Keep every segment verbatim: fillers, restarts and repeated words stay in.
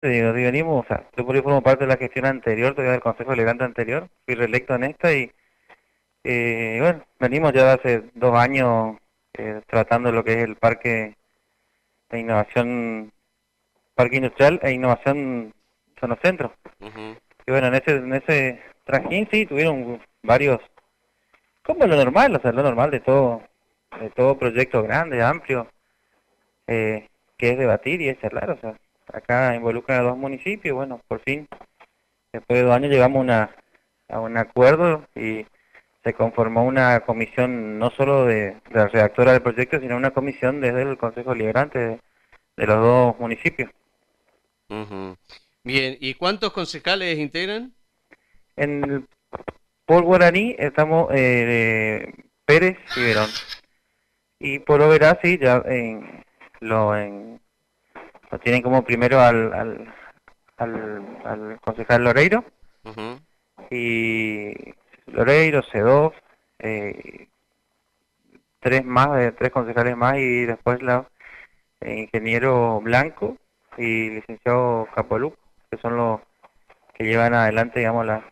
Digo, digo, venimos, o sea, yo por ahí formo parte de la gestión anterior, todavía del Consejo Deliberante anterior, fui reelecto en esta y eh, bueno, venimos ya de hace dos años eh, tratando lo que es el parque de innovación, parque industrial e innovación zonocentro. Ujú. Y bueno, en ese, en ese trajín sí tuvieron varios, como lo normal, o sea, lo normal de todo, de todo proyecto grande, amplio, eh, que es debatir y es charlar, o sea, acá involucra a dos municipios, bueno, por fin, después de dos años llegamos a una, a un acuerdo y se conformó una comisión no solo de, de la redactora del proyecto, sino una comisión desde el Consejo Liberante de, de los dos municipios. Ujú. Bien, ¿y cuántos concejales integran? En el por Guaraní estamos eh, Pérez y Verón. Y por Oberá sí, ya en, lo, en, lo tienen como primero al, al, al, al concejal Loreiro. Ujú. Y Loreiro, C dos, eh, tres más, eh, tres concejales más y después la eh, ingeniero Blanco y licenciado Capoluc, que son los que llevan adelante, digamos, la,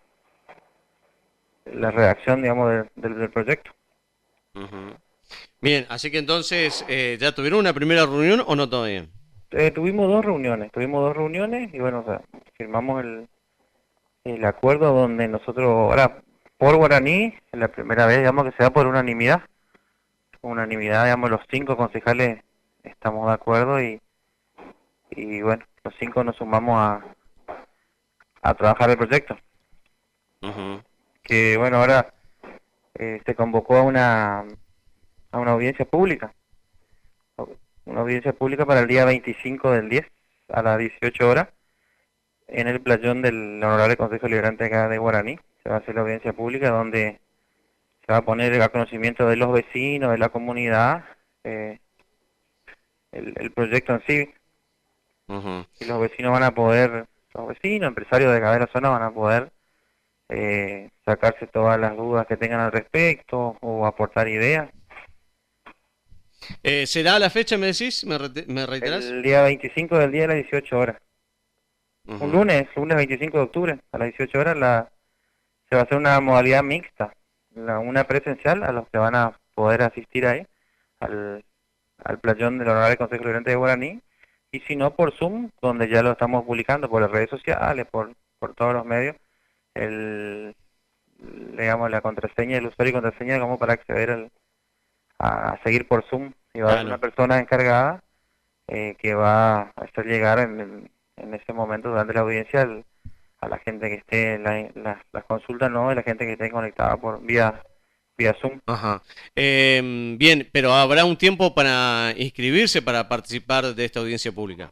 la redacción, digamos, del, del, del proyecto. Ujú. Bien, así que entonces, eh, ¿ya tuvieron una primera reunión o no todavía? Eh, tuvimos dos reuniones, tuvimos dos reuniones y bueno, o sea, firmamos el, el acuerdo donde nosotros, ahora, por Guaraní, es la primera vez, digamos, que se da por unanimidad. Unanimidad, digamos, los cinco concejales estamos de acuerdo y, y bueno, los cinco nos sumamos a, a trabajar el proyecto. Ujú. Que bueno, ahora eh, se convocó a una, a una audiencia pública, una audiencia pública para el día veinticinco del diez a las dieciocho horas en el playón del Honorable Consejo Liberante acá de Guaraní. Se va a hacer la audiencia pública donde se va a poner a conocimiento de los vecinos, de la comunidad, eh, el, el proyecto en sí. Ujú. Y los vecinos van a poder, los vecinos, empresarios de cada zona van a poder eh, sacarse todas las dudas que tengan al respecto o aportar ideas. Eh, ¿será la fecha, me decís? ¿Me, rete- me reiterás? El día veinticinco del día a las dieciocho horas. Un Ujú. lunes, lunes veinticinco de octubre, a las dieciocho horas, la, se va a hacer una modalidad mixta. La, una presencial a los que van a poder asistir ahí, al, al playón del Honorable Consejo Liberante de Guaraní, y si no por Zoom, donde ya lo estamos publicando por las redes sociales, por, por todos los medios, el, digamos, la contraseña, el usuario y contraseña como para acceder al, a, a seguir por Zoom. Y va a haber una Claro. persona encargada eh, que va a hacer llegar en, en, en ese momento durante la audiencia el, a la gente que esté en la, la, las consultas, no, y la gente que esté conectada por vía vía Zoom. Ajá. Em, bien, pero habrá un tiempo para inscribirse para participar de esta audiencia pública.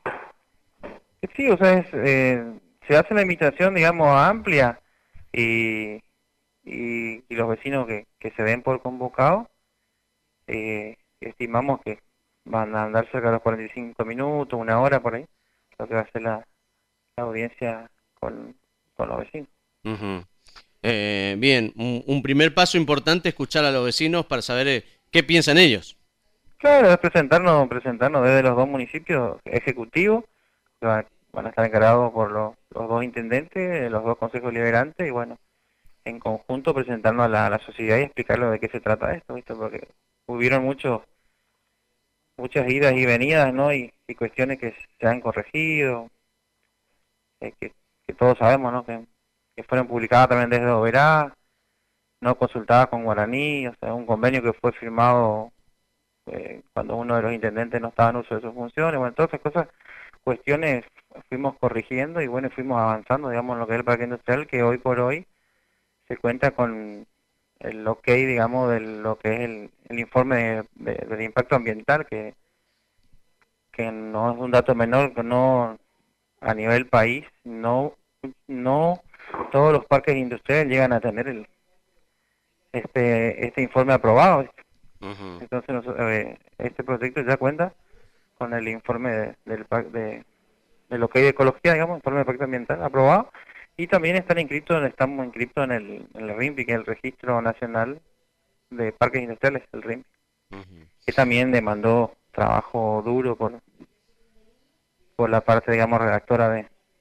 Sí, o sea, es, eh, se hace la invitación, digamos, amplia y, y, y los vecinos que, que se den por convocados, eh, estimamos que van a andar cerca de los cuarenta y cinco minutos, una hora por ahí, lo que va a ser la, la audiencia con, con los vecinos. Ujú. Eh, bien, un, un primer paso importante, escuchar a los vecinos para saber eh, qué piensan ellos. Claro, es presentarnos, presentarnos desde los dos municipios ejecutivos, que van, van a estar encargados por los, los dos intendentes, los dos consejos liberantes, y bueno, en conjunto presentarnos a la, a la sociedad y explicarles de qué se trata esto, ¿viste? Porque hubieron muchos, muchas idas y venidas, ¿no? Y, y cuestiones que se han corregido, eh, que, que todos sabemos, ¿no? Que, que fueron publicadas también desde Oberá, no consultadas con Guaraní, o sea, un convenio que fue firmado eh, cuando uno de los intendentes no estaba en uso de sus funciones, bueno, todas esas cosas, cuestiones fuimos corrigiendo y bueno, fuimos avanzando, digamos, en lo que es el parque industrial, que hoy por hoy se cuenta con el ok, digamos, de lo que es el, el informe de, de, del impacto ambiental, que, que no es un dato menor, que no a nivel país, no no todos los parques industriales llegan a tener el, este este informe aprobado. Ujú. Entonces, nosotros, eh, este proyecto ya cuenta con el informe de, del pac- de, de lo que hay de ecología, digamos, informe de impacto ambiental aprobado, y también están inscritos, estamos inscritos en el, en el RIMPI, que es el Registro Nacional de Parques Industriales, el RIMPI, Ujú. que también demandó trabajo duro por, por la parte, digamos, redactora de,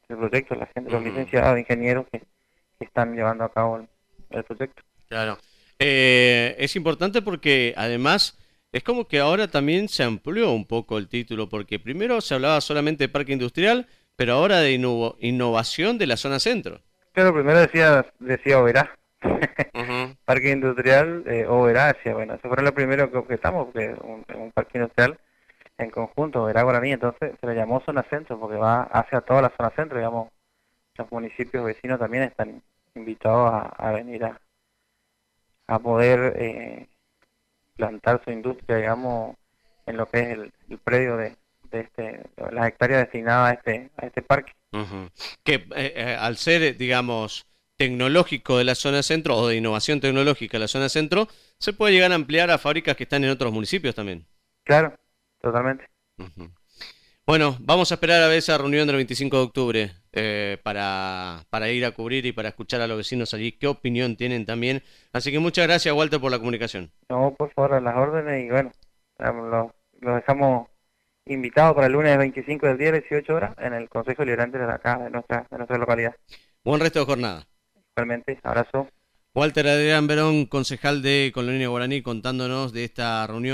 el proyecto, la gente, los Ujú. licenciados, ingenieros que, que están llevando a cabo el, el proyecto. Claro. Eh, es importante porque además es como que ahora también se amplió un poco el título, porque primero se hablaba solamente de parque industrial, pero ahora de innovo- innovación de la zona centro. Claro, primero decía, decía Oberá, Ujú. parque industrial eh, Oberá, decía, bueno, eso fue lo primero que objetamos, porque un, un parque industrial en conjunto, Oberá Guaraní, entonces se le llamó zona centro, porque va hacia toda la zona centro, digamos, los municipios vecinos también están invitados a, a venir a, a poder eh, plantar su industria, digamos, en lo que es el, el predio de, de este, las hectáreas destinadas a este, a este parque. Ujú. Que eh, eh, al ser, eh, digamos, tecnológico de la zona centro o de innovación tecnológica de la zona centro, se puede llegar a ampliar a fábricas que están en otros municipios también. Claro, totalmente. Ujú. Bueno, vamos a esperar a ver esa reunión del veinticinco de octubre eh, para, para ir a cubrir y para escuchar a los vecinos allí qué opinión tienen también. Así que muchas gracias, Walter, por la comunicación. No, por favor, a las órdenes y bueno, los lo dejamos invitados para el lunes veinticinco del día, dieciocho horas, en el Consejo Deliberante de acá, de nuestra, de nuestra localidad. Buen resto de jornada. Realmente, abrazo. Walter Adrián Verón, concejal de Colonia Guaraní, contándonos de esta reunión.